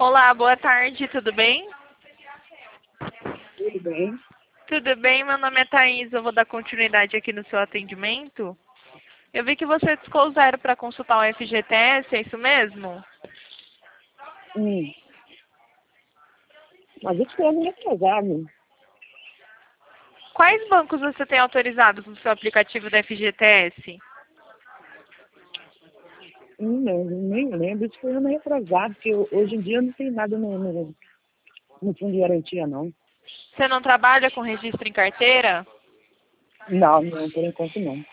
Olá, boa tarde, tudo bem? Tudo bem? Tudo bem, meu nome é Thaís, eu vou dar continuidade aqui no seu atendimento. Eu vi que você discou o zero para consultar o FGTS, é isso mesmo? Hum. Mas isso foi ano retrasado. Quais bancos você tem autorizados no seu aplicativo da FGTS? Não, nem lembro. Isso foi ano retrasado, porque hoje em dia não tem nada no fundo de garantia, não. Você não trabalha com registro em carteira? Não, por enquanto não.